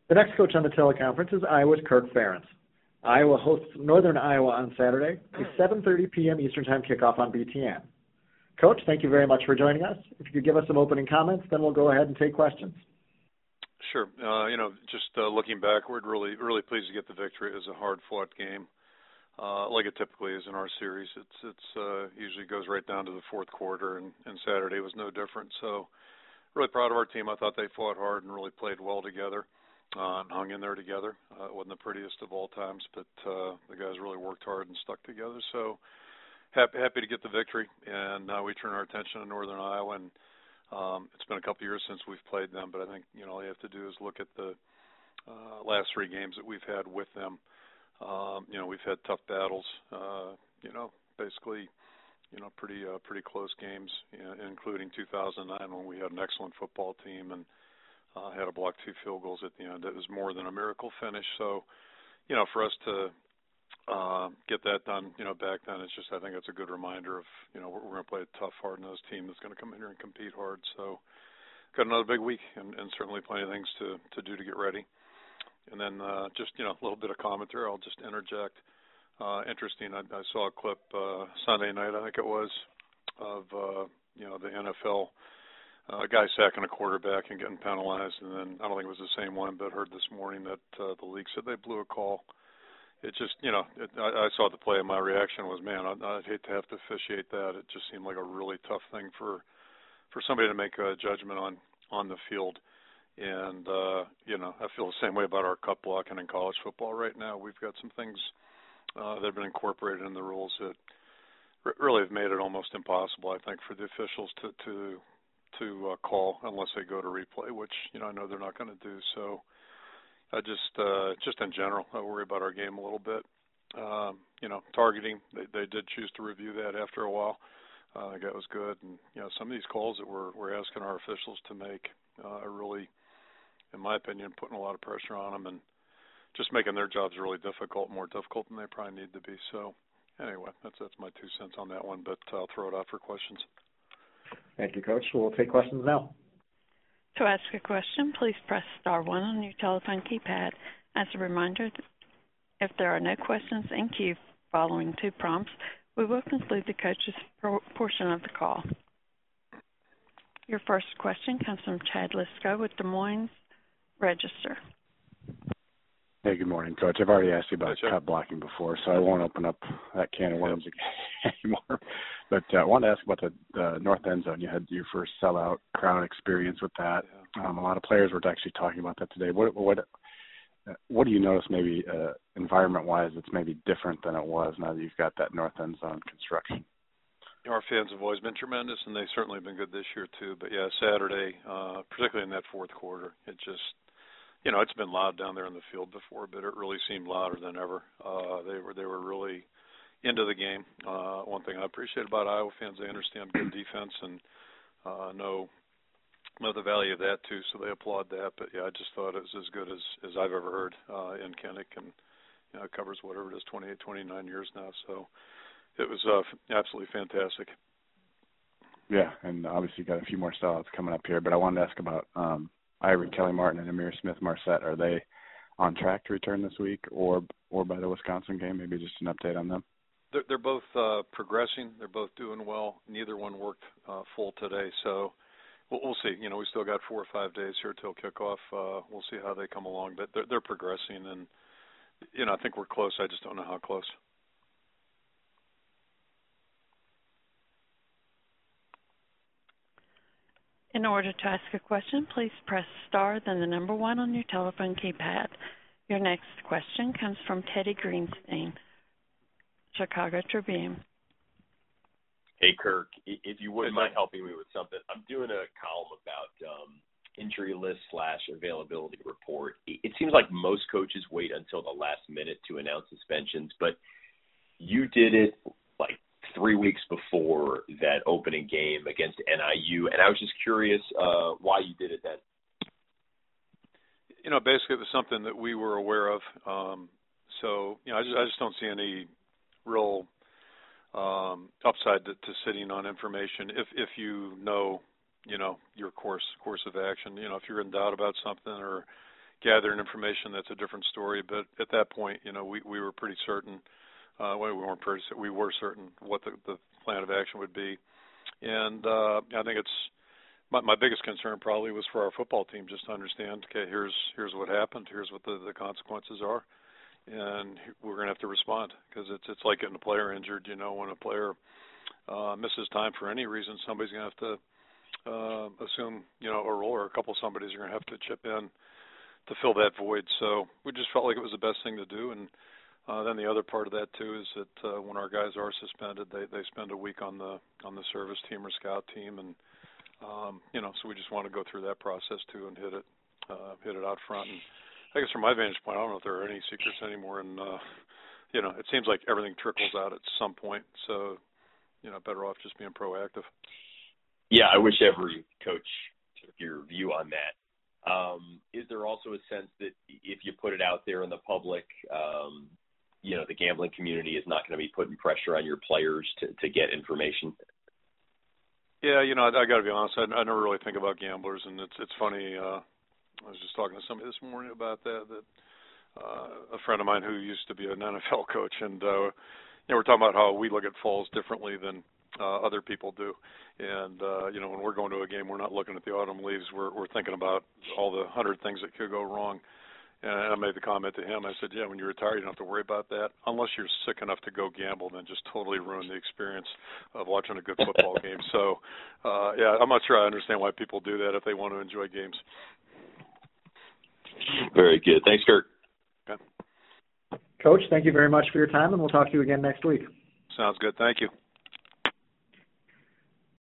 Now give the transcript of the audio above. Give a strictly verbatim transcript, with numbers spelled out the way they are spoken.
The next coach on the teleconference is Iowa's Kirk Ferentz. Iowa hosts Northern Iowa on Saturday, a seven thirty p.m. Eastern Time kickoff on B T N. Coach, thank you very much for joining us. If you could give us some opening comments, then we'll go ahead and take questions. Sure. Uh, you know, just uh, looking backward, really, really pleased to get the victory. It was a hard-fought game, uh, like it typically is in our series. It's it's uh, usually goes right down to the fourth quarter, and, and Saturday was no different. So, really proud of our team. I thought they fought hard and really played well together, uh, and hung in there together. Uh, it wasn't the prettiest of all times, but uh, the guys really worked hard and stuck together. So, happy happy to get the victory, and now we turn our attention to Northern Iowa. And Um, it's been a couple years since we've played them, but I think, you know, all you have to do is look at the uh, last three games that we've had with them. Um, you know, we've had tough battles, uh, you know, basically, you know, pretty uh, pretty close games, you know, including two thousand nine when we had an excellent football team and uh, had to block two field goals at the end. It was more than a miracle finish. So, you know, for us to Uh, get that done, you know, back then. It's just, I think it's a good reminder of, you know, we're, we're going to play a tough, hard-nosed team that's going to come in here and compete hard. So, got another big week, and, and certainly plenty of things to, to do to get ready. And then uh, just, you know, a little bit of commentary. I'll just interject. Uh, interesting. I, I saw a clip uh, Sunday night, I think it was, of uh, you know, the N F L. Uh, a guy sacking a quarterback and getting penalized, and then I don't think it was the same one, but heard this morning that uh, the league said they blew a call. It just, you know, it, I, I saw the play and my reaction was, man, I'd, I'd hate to have to officiate that. It just seemed like a really tough thing for for somebody to make a judgment on on the field. And, uh, you know, I feel the same way about our cut blocking in college football right now. We've got some things uh, that have been incorporated in the rules that r- really have made it almost impossible, I think, for the officials to, to, to uh, call unless they go to replay, which, you know, I know they're not going to do. So, I just, uh, just in general, I worry about our game a little bit. Um, you know, targeting, they, they did choose to review that after a while. Uh, I think that was good. And, you know, some of these calls that we're, we're asking our officials to make uh, are really, in my opinion, putting a lot of pressure on them and just making their jobs really difficult, more difficult than they probably need to be. So, anyway, that's, that's my two cents on that one, but I'll throw it out for questions. Thank you, Coach. We'll take questions now. To ask a question, please press star one on your telephone keypad. As a reminder, if there are no questions in queue following two prompts, we will conclude the coach's portion of the call. Your first question comes from Chad Lisco with Des Moines Register. Hey, good morning, Coach. I've already asked you about hey, cut blocking before, so I won't open up that can of worms again anymore. But uh, I wanted to ask about the, the north end zone. You had your first sellout crowd experience with that. Um, a lot of players were actually talking about that today. What what what do you notice maybe uh, environment-wise that's maybe different than it was now that you've got that north end zone construction? Our fans have always been tremendous, and they've certainly been good this year too. But, yeah, Saturday, uh, particularly in that fourth quarter, it just – you know, it's been loud down there in the field before, but it really seemed louder than ever. Uh, they were they were really into the game. Uh, one thing I appreciate about Iowa fans, they understand good defense and uh, know know the value of that too, so they applaud that. But yeah, I just thought it was as good as, as I've ever heard uh, in Kinnick, and you know, it covers whatever it is, twenty-eight, twenty-nine years now. So it was uh, absolutely fantastic. Yeah, and obviously got a few more sellouts coming up here, but I wanted to ask about. Um, Ivory Kelly Martin and Amir Smith Marset, are they on track to return this week or or by the Wisconsin game? Maybe just an update on them. They're, they're both uh, progressing. They're both doing well. Neither one worked uh, full today, so we'll, we'll see. You know, we still got four or five days here till kickoff. Uh, we'll see how they come along, but they're, they're progressing, and you know, I think we're close. I just don't know how close. In order to ask a question, please press star, then the number one on your telephone keypad. Your next question comes from Teddy Greenstein, Chicago Tribune. Hey, Kirk, if you wouldn't mind helping me with something, I'm doing a column about um, injury list slash availability report. It seems like most coaches wait until the last minute to announce suspensions, but you did it like three weeks before that opening game against N I U, and I was just curious uh, why you did it then. You know, basically it was something that we were aware of. Um, so, you know, I just, I just don't see any real um, upside to, to sitting on information if if you know, you know, your course course of action. You know, if you're in doubt about something or gathering information, that's a different story. But at that point, you know, we, we were pretty certain, uh, well, we weren't pretty, we were certain what the, the plan of action would be. And uh, I think it's, my, my biggest concern probably was for our football team, just to understand, okay, here's here's what happened, here's what the, the consequences are, and we're going to have to respond, because it's it's like getting a player injured. You know, when a player uh, misses time for any reason, somebody's going to have to uh, assume, you know, a role, or a couple somebody's are going to have to chip in to fill that void. So we just felt like it was the best thing to do. And uh, then the other part of that too is that uh, when our guys are suspended, they they spend a week on the on the service team or scout team, and um, you know, so we just want to go through that process too and hit it uh, hit it out front. And I guess from my vantage point, I don't know if there are any secrets anymore, and uh, you know, it seems like everything trickles out at some point. So, you know, better off just being proactive. Yeah, I wish every coach took your view on that. Um, is there also a sense that if you put it out there in the public, um, you know, the gambling community is not going to be putting pressure on your players to, to get information? Yeah, you know, I, I got to be honest. I, I never really think about gamblers, and it's it's funny. Uh, I was just talking to somebody this morning about that. That uh, a friend of mine who used to be an N F L coach, and uh, you know, we're talking about how we look at falls differently than uh, other people do. And uh, you know, when we're going to a game, we're not looking at the autumn leaves. We're we're thinking about all the hundred things that could go wrong. And I made the comment to him. I said, yeah, when you retire, you don't have to worry about that. Unless you're sick enough to go gamble, then just totally ruin the experience of watching a good football game. So, uh, yeah, I'm not sure I understand why people do that if they want to enjoy games. Very good. Thanks, Kirk. Okay. Coach, thank you very much for your time, and we'll talk to you again next week. Sounds good. Thank you.